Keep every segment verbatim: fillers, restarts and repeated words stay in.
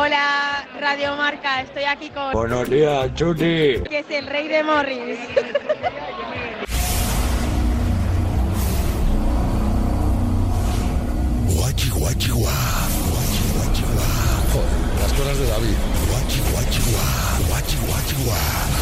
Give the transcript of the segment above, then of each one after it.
Hola, Radio Marca, estoy aquí con... Buenos días, Chuti. Que es el rey de Morris. Guachi, guachi, guá. Guachi, guachi, guá. Joder, las cosas de David. Guachi, guachi, guá. Guachi, guachi, guá.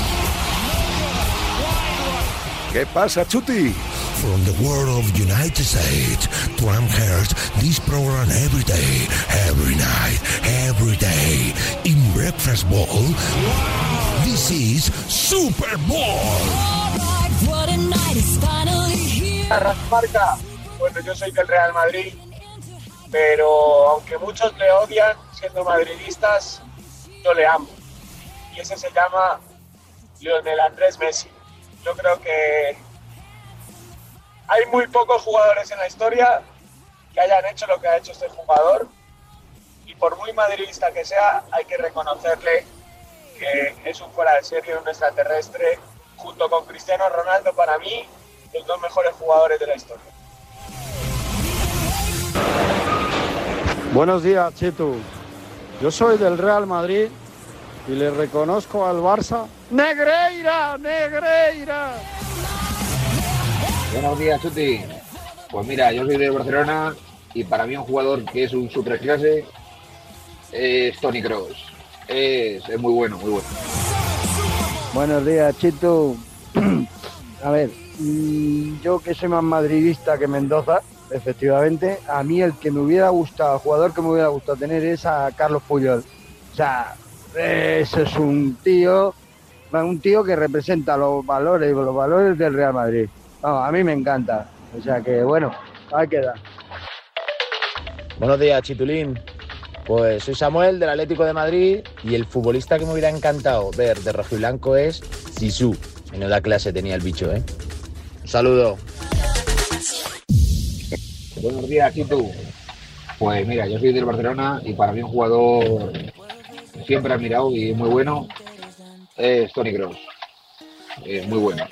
¿Qué pasa, Chuti? From the world of United States to Amherst, this program every day, every night, every day, in Breakfast Bowl, wow. This is Super Bowl. Marca, bueno, yo soy del Real Madrid, pero aunque muchos le odian siendo madridistas, yo le amo. Y ese se llama Lionel Andrés Messi. Yo creo que hay muy pocos jugadores en la historia que hayan hecho lo que ha hecho este jugador, y por muy madridista que sea, hay que reconocerle que es un fuera de serie, un extraterrestre, junto con Cristiano Ronaldo, para mí, los dos mejores jugadores de la historia. Buenos días, Chitu. Yo soy del Real Madrid y le reconozco al Barça. ¡Negreira! ¡Negreira! Buenos días, Chuti. Pues mira, yo soy de Barcelona y para mí un jugador que es un superclase es Toni Kroos. Es, es muy bueno, muy bueno. Buenos días, Chitu. A ver, yo que soy más madridista que Mendoza, efectivamente, a mí el que me hubiera gustado, el jugador que me hubiera gustado tener es a Carlos Puyol. O sea, eso es un tío, un tío que representa los valores, los valores del Real Madrid. No, a mí me encanta. O sea que, bueno, ahí queda. Buenos días, Chitulín. Pues soy Samuel, del Atlético de Madrid, y el futbolista que me hubiera encantado ver de rojiblanco es Zizou. Menuda clase tenía el bicho, ¿eh? Un saludo. Buenos días, Chitu. Pues mira, yo soy del Barcelona y para mí un jugador que siempre he admirado y muy bueno es Toni Kroos. Es muy bueno.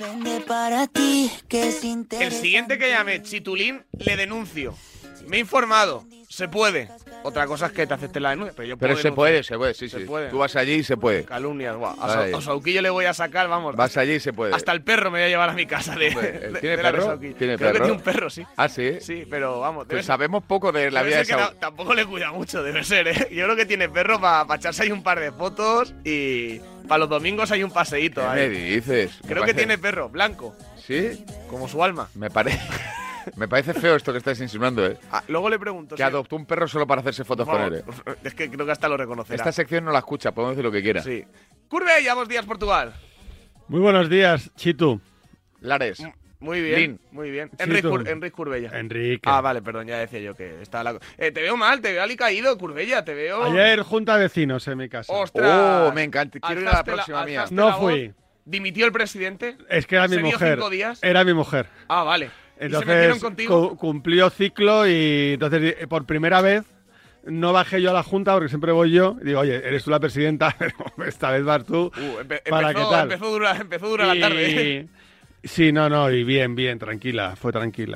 El siguiente que llame Chitulín le denuncio. Me he informado. Se puede. Otra cosa es que te acepten la denuncia. Pero, yo pero puedo se denunciar. puede, se puede, sí, se sí. Puede. Tú vas allí y se puede. Calumnias, guau. A, a Sauquillo le voy a sacar, vamos. Vas allí y se puede. Hasta el perro me voy a llevar a mi casa de, Hombre, de, ¿tiene de perro? la de ¿Tiene Creo perro? que tiene un perro, sí. ¿Ah, sí? Sí, pero vamos. Pues sabemos poco de la vida de Sauquillo. Tampoco le cuida mucho, debe ser, ¿eh? Yo creo que tiene perro para pa echarse ahí un par de fotos y para los domingos hay un paseíto. ¿Qué ahí. me dices? Creo me que parece... tiene perro, blanco. ¿Sí? Como su alma. Me parece... Me parece feo esto que estás insinuando, ¿eh? Ah, luego le pregunto. Que ¿sí? adoptó un perro solo para hacerse fotos Vamos, con él, ¿eh? Es que creo que hasta lo reconocerá. Esta sección no la escucha, podemos decir lo que quiera. Sí. Curvella, buenos días, Portugal. Muy buenos días, Chitu. Lares. Muy bien, Lin. muy bien. Enrique, Cur Enrique Curvella. Enrique. Ah, vale, perdón, ya decía yo que estaba la... Eh, te veo mal, te veo alicaído, Curvella, te veo... Ayer junta de vecinos en mi casa. ¡Ostras! Oh, me encanta. Quiero ir a la próxima la, mía. No fui. ¿Dimitió el presidente? Es que era mi ¿Se dio mujer. cinco días? Era mi mujer. Ah, vale. Entonces, ¿Y se metieron contigo? Cu cumplió ciclo y entonces por primera vez no bajé yo a la junta porque siempre voy yo y digo, oye, eres tú la presidenta, pero esta vez vas tú. Uh, empe ¿Para empezó, qué tal? Empezó dura, empezó dura y... la tarde. Sí, no, no, y bien, bien, tranquila, fue tranquila.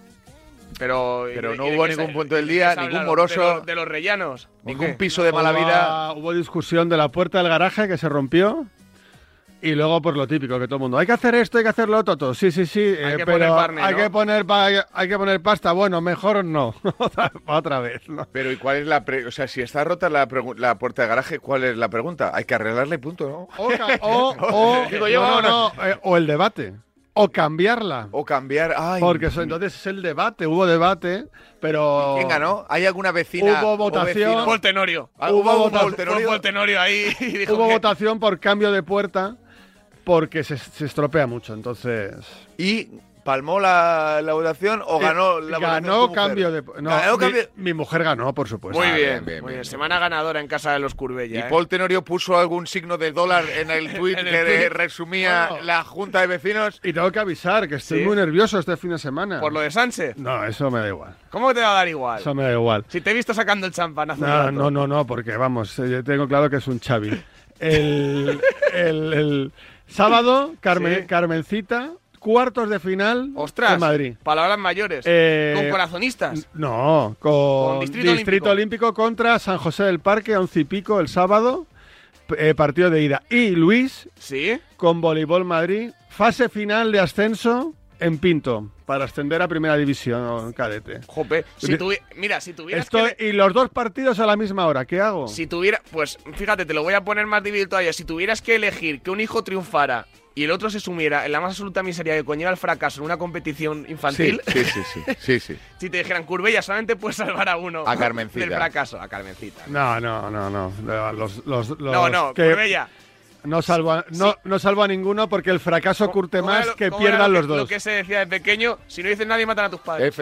Pero, Pero y, no y hubo qué ningún se, punto del día, ningún hablaron? moroso. De, lo, de los rellanos. Ningún piso de mala hubo, vida. Hubo discusión de la puerta del garaje que se rompió. Y luego, pues lo típico, que todo el mundo, hay que hacer esto, hay que hacer lo otro, todo. Sí, sí, sí, Hay eh, que pero poner carne, hay, ¿no? que poner pa hay que poner pasta. Bueno, mejor no. otra, otra vez, ¿no? Pero ¿y cuál es la pre o sea, si está rota la, la puerta de garaje, ¿cuál es la pregunta? Hay que arreglarla y punto, ¿no? O, o, o, Digo yo, no, no, no, eh, o el debate. O cambiarla. O cambiar. Ay. Porque eso, entonces es el debate. Hubo debate, pero. ¿Quién ganó? ¿Hay alguna vecina? Hubo votación. Paul Tenorio. Ah, hubo hubo vota Paul Tenorio. Paul Tenorio ahí. Y dijo Hubo que... votación por cambio de puerta porque se, se estropea mucho. Entonces. ¿Y palmó la, la votación o ganó la votación? Ganó cambio de. No, ¿Ganó mi, cambio? mi mujer ganó, por supuesto. Muy Ah, bien, bien, bien, muy bien, bien. Semana ganadora en casa de los Curvella. ¿Y ¿eh? Paul Tenorio puso algún signo de dólar en el tuit En el que tuit. resumía Bueno. la junta de vecinos? Y tengo que avisar que estoy Sí. muy nervioso este fin de semana. ¿Por lo de Sánchez? No, eso me da igual. ¿Cómo que te va a dar igual? Eso me da igual. Si te he visto sacando el champán hace un No, rato. no, no, no, porque vamos, eh, yo tengo claro que es un Xavi. El, el, el sábado, Carmen, Sí. Carmencita cuartos de final ¡Ostras! en Madrid. Palabras mayores. Eh, ¿Con corazonistas? No, con, Con Distrito Distrito, Olímpico. Olímpico contra San José del Parque, once y pico el sábado, eh, partido de ida. Y Luis, ¿Sí? con Voleibol Madrid, fase final de ascenso en Pinto, para ascender a Primera División cadete. Jope, si tuvi- mira, si tuvieras Estoy, que... Y los dos partidos a la misma hora, ¿qué hago? Si tuviera... Pues, fíjate, te lo voy a poner más difícil todavía. Si tuvieras que elegir que un hijo triunfara y el otro se sumiera en la más absoluta miseria que conlleva el fracaso en una competición infantil... Sí, sí, sí, sí, sí, sí. Si te dijeran, Curbella, solamente puedes salvar a uno A Carmencita. del fracaso. A Carmencita. No, no, no, no. Los, los, los No, no, que Curbella. No salvo, a, no, Sí. no salvo a ninguno porque el fracaso curte ¿Cómo más era lo- que cómo era pierdan lo los que- Lo dos. que se decía de pequeño, si no dices nadie, matan a tus padres.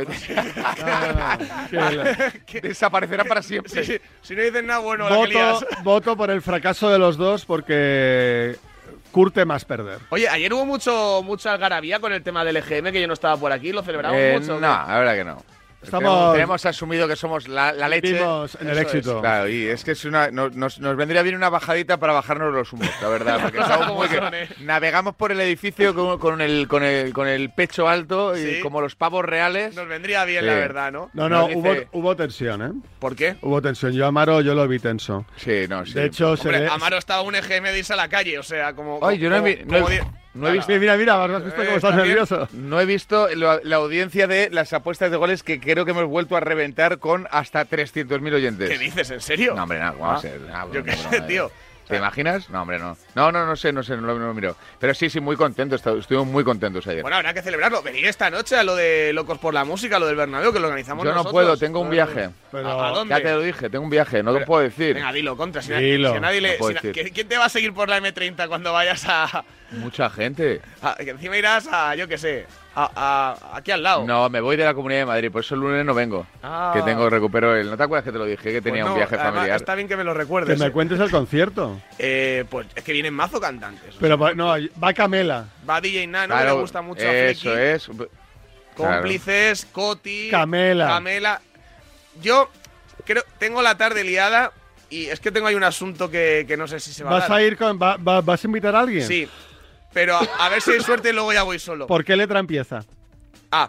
Que la- Desaparecerá para siempre. Sí, sí. Si no dices nada, bueno, la que voto, lías. voto por el fracaso de los dos porque curte más perder. Oye, ayer hubo mucho, mucha algarabía con el tema del E G M, que yo no estaba por aquí, lo celebramos Eh, mucho. no, ¿o qué? la verdad que no. Estamos- Tenemos, tenemos asumido que somos la, la leche. Vivimos en el Eso éxito. Claro, y es que es una, no- nos, nos vendría bien una bajadita para bajarnos los humos, la verdad. Porque Cosas estamos como muy que- son, ¿eh? navegamos por el edificio con, con el, con, el, con el pecho alto y Sí. como los pavos reales. Nos vendría bien, Sí. la verdad, ¿no? No, no, Nos dice- hubo, hubo tensión, ¿eh? ¿Por qué? Hubo tensión. Yo a Amaro yo lo vi tenso. Sí, no, sí. De hecho, se Hombre, ve- Amaro estaba un E G M de irse a la calle, o sea, como... Ay, yo no he como- vi- no he como vi- di- no he visto- Mira, mira, mira, ¿has visto Eh, cómo estás también. nervioso? No he visto la, la audiencia de las apuestas de goles que creo que hemos vuelto a reventar con hasta trescientos mil oyentes. ¿Qué dices? ¿En serio? No, hombre, no, ¿cómo va Ah, a ser? Ah, yo bueno, qué no, sé, no, tío. ¿Te imaginas? No, hombre, no. No, no, no sé, no sé, no lo, no lo miro. Pero sí, sí, muy contento. estu- Estuvimos muy contentos ayer. Bueno, habrá que celebrarlo. Venir esta noche a lo de Locos por la Música, lo del Bernabéu, que lo organizamos Yo no nosotros. puedo, tengo un viaje. Pero- ¿A, a dónde? Ya te lo dije, tengo un viaje, no Pero- lo puedo decir. Venga, dilo, contra. Si, na- Dilo. si a nadie le... No puedo si na- decir. ¿qui- ¿Quién te va a seguir por la M treinta cuando vayas a... Mucha gente. a- que encima irás a, yo qué sé, a, a- aquí al lado. No, me voy de la Comunidad de Madrid, por eso el lunes no vengo. Ah. Que tengo, recupero el... ¿No te acuerdas que te lo dije? Que tenía Pues no, un viaje además, familiar. Está bien que me lo Que recuerdes. me eh. cuentes el concierto. Eh, pues es que vienen mazo cantantes. Pero va- no, va Camela. Va D J Nano, que Claro, le gusta mucho a eso Flecky. es. Cómplices, Coti, Camela. Camela. Yo creo, tengo la tarde liada y es que tengo ahí un asunto que, que no sé si se va ¿Vas a dar. a ir con. va- va- ¿Vas a invitar a alguien? Sí, pero a, a ver si hay suerte y luego ya voy solo. ¿Por qué letra empieza? Ah.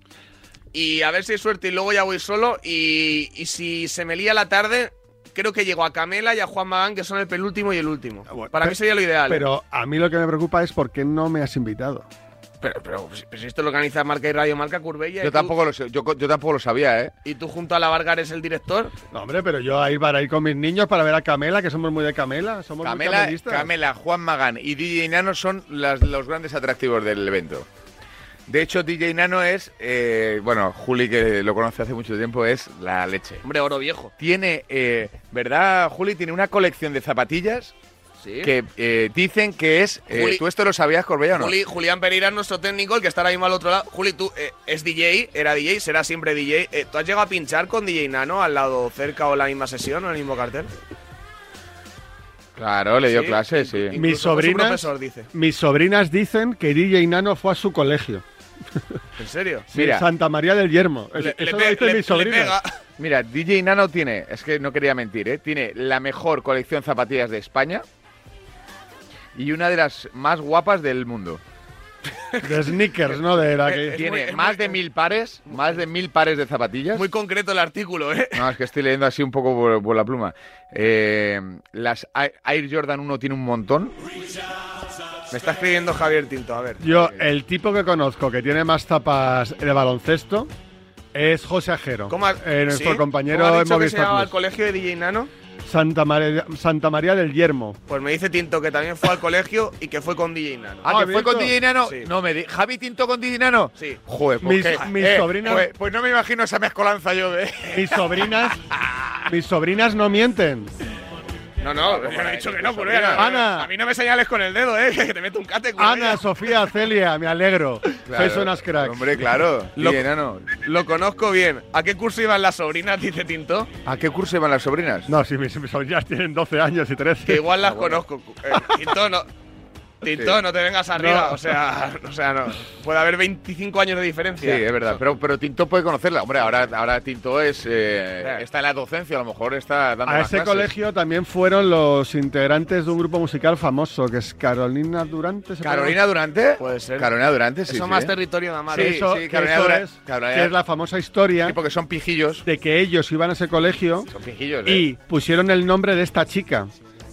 Y a ver si hay suerte y luego ya voy solo. Y, y si se me lía la tarde, creo que llego a Camela y a Juan Magán, que son el penúltimo y el último. Bueno, Para pe- mí sería lo ideal. ¿eh? Pero a mí lo que me preocupa es por qué no me has invitado. Pero, pero, pues, pues esto lo organiza Marca y Radio Marca Curbella. y Yo tú- tampoco, lo sé, yo, yo tampoco lo sabía, ¿eh? Y tú junto a la Vargas eres el director. No, hombre, pero yo ahí para ir con mis niños para ver a Camela, que somos muy de Camela. Somos muy Camela, camelistas. Camela, Juan Magán y D J Nano son las- los grandes atractivos del evento. De hecho, D J Nano es, eh, bueno, Juli, que lo conoce hace mucho tiempo, es la leche. Hombre, oro viejo. Tiene, eh, ¿verdad, Juli? Tiene una colección de zapatillas Sí. que eh, dicen que es... eh, Juli- ¿Tú esto lo sabías, Corbella, o no? Juli- Julián Pereira es nuestro técnico, el que está ahora mismo al otro lado. Juli, tú eh, es D J, era D J, será siempre D J. Eh, ¿Tú has llegado a pinchar con D J Nano al lado cerca o en la misma sesión o en el mismo cartel? Claro, le dio Sí, clases, sí. incluso Mis fue su sobrinas, profesor, dice. mis sobrinas dicen que D J Nano fue a su colegio. ¿En serio? Sí, Mira. Santa María del Yermo. Le, Eso le lo pe- dicen le- mis sobrinas. le pega. Mira, D J Nano tiene, es que no quería mentir, ¿eh? Tiene la mejor colección de zapatillas de España y una de las más guapas del mundo. De sneakers, ¿no? De la que... Es Tiene muy- es más muy- de mil pares, más de mil pares de zapatillas. Muy concreto el artículo, ¿eh? No, es que estoy leyendo así un poco por, por la pluma. Eh, las Air- Air Jordan uno tiene un montón. Me está escribiendo Javier Tinto, a ver. Yo, el tipo que conozco que tiene más tapas de baloncesto es José Ajero, ¿Cómo ha- eh, nuestro ¿sí? compañero ¿Cómo ha en dicho que se Movistar llamaba el Plus. colegio de D J Nano? Santa María, Santa María del Yermo. Pues me dice Tinto que también fue al colegio y que fue con D J Nano. Ah, Ah, que fue con ¿visto? D J Nano. Sí. No me di- Javi Tinto con D J Nano. Sí. Joder, pues, Mis- qué- mis eh, sobrinas- Pues, pues no me imagino esa mezcolanza yo de. Mis sobrinas, mis sobrinas no mienten. No, no, yo no he dicho que no, pues Ana. A mí no me señales con el dedo, ¿eh? Que te meto un cate. Curbella. Ana, Sofía, Celia, me alegro. Claro, Sois unas cracks. Hombre, claro. Lo- D J Nano. Lo conozco bien. ¿A qué curso iban las sobrinas, dice Tinto? ¿A qué curso iban las sobrinas? No, si mis, mis sobrinas tienen doce años y trece. Que igual las Ah, bueno. conozco. Eh, Tinto, no. Tinto, Sí. no te vengas arriba. No. O sea, o sea no. Puede haber veinticinco años de Sí, diferencia. es verdad. Pero, pero Tinto puede conocerla. Hombre, ahora, ahora Tinto es eh, Claro. está en la docencia, a lo mejor está dando A más ese clases. colegio también fueron los integrantes de un grupo musical famoso, que es Carolina Durante. ¿se puede ¿Carolina Durante? Puede ser. Carolina Durante, sí. Eso sí. más territorio de Amaro. Sí, Sí, eso, sí, que Carolina eso Dura- es, Carolina- que es la famosa historia Sí, porque son pijillos. de que ellos iban a ese colegio Son pijillos, ¿eh? y pusieron el nombre de esta chica,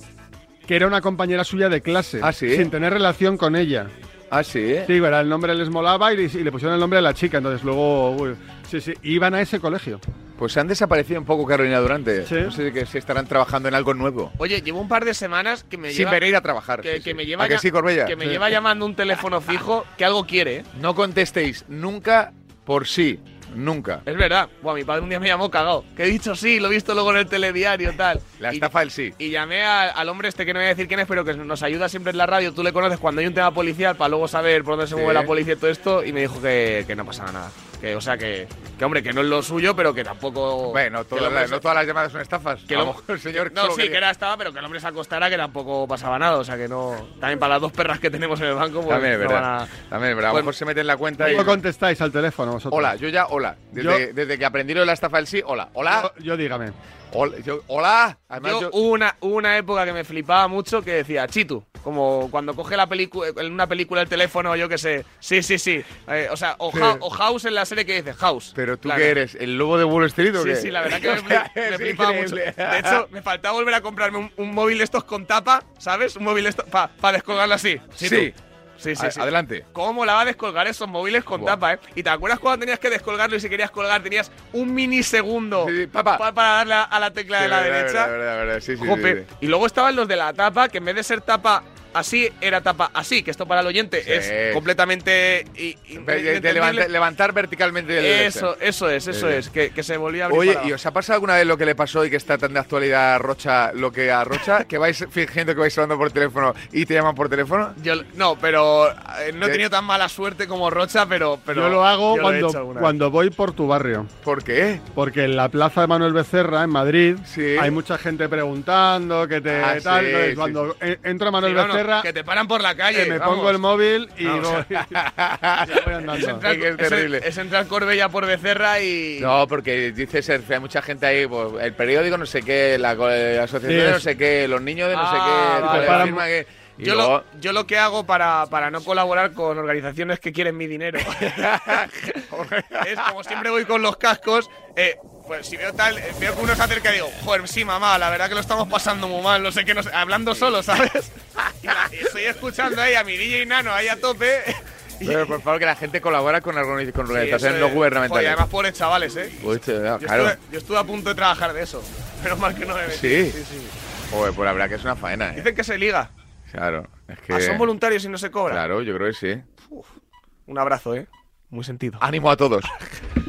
que era una compañera suya de clase, ¿Ah, sí? sin tener relación con ella. Ah, sí. Sí, era el nombre les molaba y, le- y le pusieron el nombre de la chica, entonces luego, uy, sí, sí, iban a ese colegio. Pues han desaparecido un poco Carolina Durante. Sí. No sé que si estarán trabajando en algo nuevo. Oye, llevo un par de semanas que me Sin lleva. venir a trabajar. Que, sí, que sí. me lleva ¿A que ya- sí, Corbella? que me Sí. lleva llamando un teléfono fijo que algo quiere, ¿eh? No contestéis nunca por sí. Nunca. Es verdad. Buah, mi padre un día me llamó cagado. Que he dicho sí, lo he visto luego en el telediario tal. La Y- estafa del sí. Y llamé a- al hombre este que no voy a decir quién es, pero que nos ayuda siempre en la radio. Tú le conoces cuando hay un tema policial para luego saber por dónde se Sí. mueve la policía y todo esto. Y me dijo que, que no pasaba nada. Que, o sea, que, que hombre, que no es lo suyo, pero que tampoco. Bueno, que todas el hombre las- se- no todas las llamadas son estafas. que A lo lo- mejor el señor No, solo sí, quería- que era estaba, pero que el hombre se acostara, que tampoco pasaba nada. O sea, que no. También para las dos perras que tenemos en el banco, pues. También es no verdad. van a- También es verdad. A lo Pues- mejor se mete en la cuenta y. ¿Cómo contestáis al teléfono vosotros? Hola, yo ya, hola. Desde, desde que aprendí lo de la estafa del sí, hola. Hola. Yo, yo dígame. Hola. yo- hola. Además, Yo, yo- hubo una, hubo una época que me flipaba mucho que decía Chitu, como cuando coge la película en una película el teléfono, yo qué sé. Sí, sí, sí. Eh, o sea, o, Sí. Hau- o House en la serie que dice House. Pero tú Claro. qué eres, ¿el lobo de Wall Street o Sí, qué? sí, la verdad que me, O sea, fli- me es flipaba mucho. increíble. De hecho, me faltaba volver a comprarme un, un móvil de estos con tapa, ¿sabes? Un móvil de estos para descolgarlo así. Chitu. Sí. Sí, sí, A- sí. Adelante. ¿Cómo la va a descolgar esos móviles con Buah. tapa, eh? ¿Y te acuerdas cuando tenías que descolgarlo y si querías colgar tenías un minisegundo Sí, sí, papá. pa- para darle a, a la tecla Sí, de la verdad, derecha? verdad, verdad, verdad, sí, sí, Jope. sí, sí. Y luego estaban los de la tapa, que en vez de ser tapa así, era tapa así, que esto para el oyente Sí. es completamente i- i- De, de inentendible. levantar, levantar verticalmente el Eso, eso es, eso Sí. es, que, que se volvía a abrir Oye, para ¿y abajo. os ha pasado alguna vez lo que le pasó y que está tan de actualidad a Rocha, lo que a Rocha, que vais fingiendo que vais hablando por teléfono y te llaman por teléfono? Yo, no, pero eh, no he ¿Qué? tenido tan mala suerte como Rocha, pero, pero yo lo hago yo lo he hecho cuando, alguna vez. cuando voy por tu barrio. ¿Por qué? Porque en la plaza de Manuel Becerra, en Madrid, Sí. hay mucha gente preguntando que te Ah, tal. sí, Entonces, sí, cuando en- entro a Sí, Manuel vámonos, Becerra, que te paran por la calle. eh, me vamos. pongo el móvil y Vamos. voy, y voy andando. Es entrar, Es que es es- terrible. es entrar Corbella por Becerra y. No, porque dices, hay mucha gente ahí, pues, el periódico no sé qué, la, co- la asociación Sí, de no es- sé qué, los niños de no sé Ah, qué, vale, la vale. firma que... y Yo, luego- lo, yo lo que hago para, para no colaborar con organizaciones que quieren mi dinero es como siempre voy con los cascos. Eh, pues si veo tal, eh, veo que uno se acerca y digo, joder, sí, mamá, la verdad que lo estamos pasando muy mal, no sé qué, no sé, hablando solo, ¿sabes? Y, la- y estoy escuchando ahí a mi D J Nano ahí a tope. Y- Pero por favor, que la gente colabora con, organiz- con Sí, organizaciones eso no es- gubernamentales. Joder, además pobres chavales, ¿eh? Uy, che, Yo, claro. estuve, yo estuve a punto de trabajar de eso. Menos mal que no me metí. ¿Sí? Sí, sí. Joder, pues la verdad que es una faena, ¿eh? Dicen que se liga. Claro, es que... Ah, son voluntarios y no se cobra. Claro, yo creo que sí. Un abrazo, ¿eh? Muy sentido. Ánimo a todos.